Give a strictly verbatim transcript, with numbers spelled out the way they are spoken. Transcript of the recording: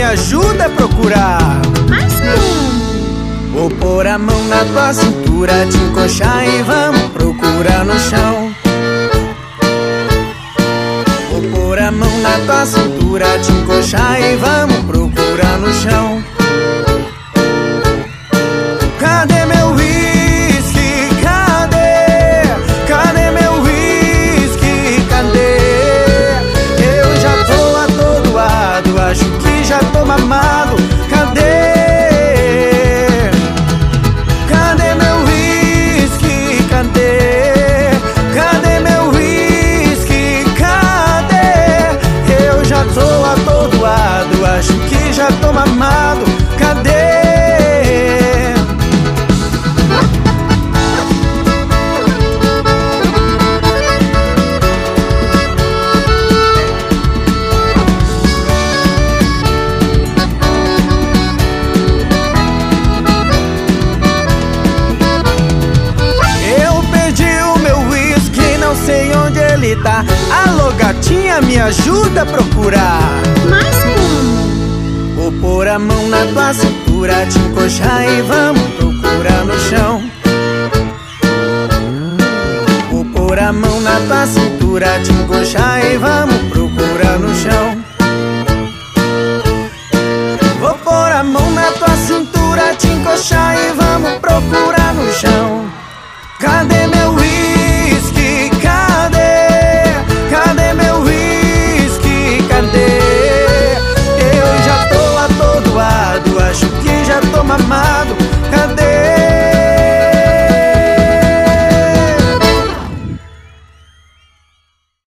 ajuda a procurar. Mas como? Vou pôr a mão na tua cintura, te encoxar e vamos procurar no chão. Vou pôr a mão na tua cintura, te encoxar e vamos procurar no chão. Cadê meu whisky? Cadê? Cadê meu whisky? Cadê? Eu já tô atordoado, acho que já tô mamado. Cadê? Cadê meu whisky? Cadê? Cadê meu whisky? Cadê? Eu já tô atordoado, acho que já tô mamado. Cadê? Sei onde ele tá. Alô, gatinha, me ajuda a procurar. Mas como? Vou pôr a mão na tua cintura, te encoxar e vamos procurar no chão. Vou pôr a mão na tua cintura, te encoxar e vamos